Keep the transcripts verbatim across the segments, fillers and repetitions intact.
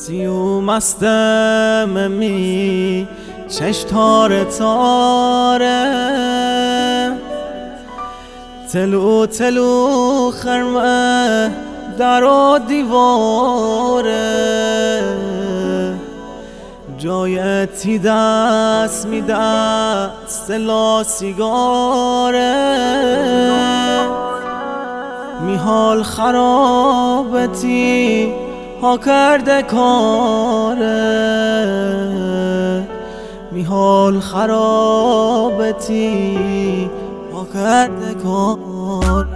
سیو مستم می چش تاره تاره تلو تلو خرمه در و دیواره جای تی دست می دست لا سیگاره می حال خرابتی ها کرده کاره می حال خرابتی ها کرده کاره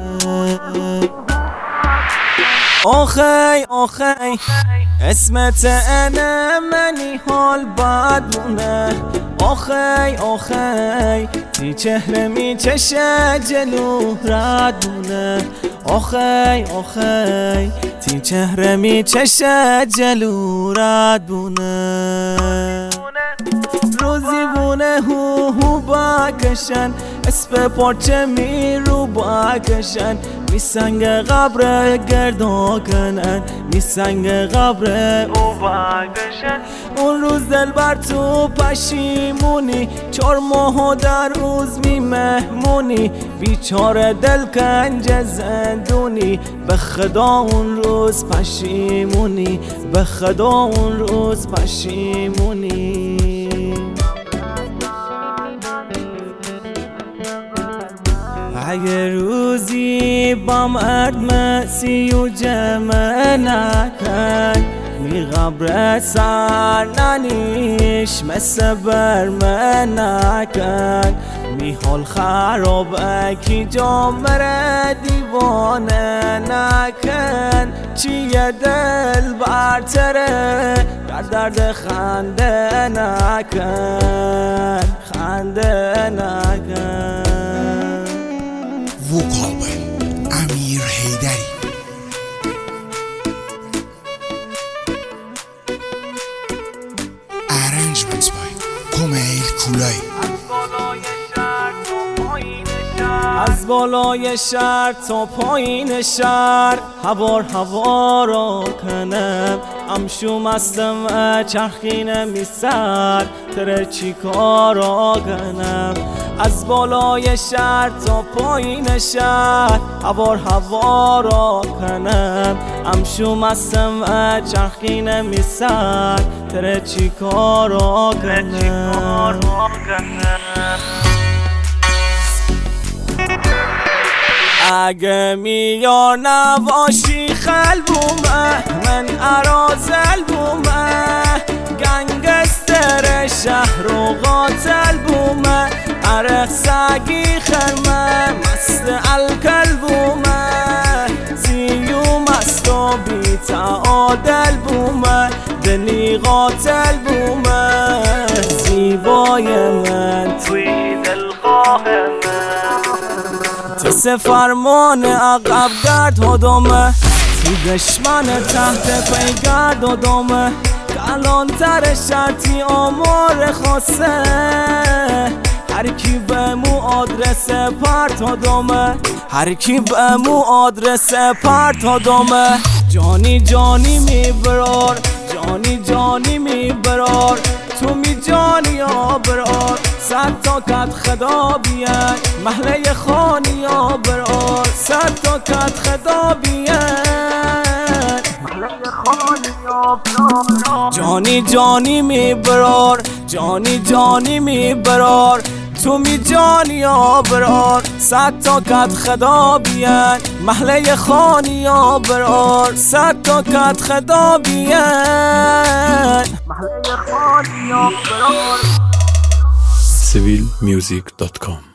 آخی آخی اسمت انه منی حال بد مونه آخی آخی تی چهره می چشه جلو رد مونه آخی آخی تی چهره می چشه جلو رد مونه روزی بونه هو هو بکشن اسب پارچه می رو بکشن می سنگ قبر گردا کنن می سنگ قبر او بکشن اون روز دل بر تو پشیمونی چار ماه در روز می مهمونی بیچاره دل کنج زندونی به خدا اون روز پشیمونی به خدا اون روز پشیمونی اگه روزی با مرد مسی و جمع نکن می قبر سر ننیش مثل برمه نکن می حال خرابه کی جامره دیوانه نکن چیه دل برتره در درد خنده نکن خنده نکن وکابل امیر حیدری ارنجمنت بای کمیل کولایی از بالای شهر تا پایین شهر هوار هوارا کنم امشو مستم چرخینه می سر تره چی کارا کنم از بالای شهر تا پایین شهر هوار هوارا کنم امشو مستم چرخینه می سر تره چی کارا کنم اگه میار نواشی خلبومه من ارازل بومه گنگستر شهر و قاتل بومه عرق سگی خرمه مست الکل بومه زیو مست و بی تعادل بومه دلی قاتل بومه زیبای من توی دلخواه من تسه فرمان عقب گرد هدومه تی دشمن تحت پیگرد هدومه کلان تر شرطی آمار خواسته هر کی به مو آدرس پرت هدومه هر کی به مو آدرس پرت هدومه جانی جانی میبرار جانی جانی میبرار تو می جانی آبرار صد تا کت خدا بیان محله خانی آبرار صد تا کت خدا بیان محله خانی آبرار جانی جانی میبرار جانی جانی میبرار تو می جانی آبرار صد تا کت خدا بیان محله خانی آبرار صد تا کت خدا بیان محله خانی آبرار سیویل میوزیک دات کام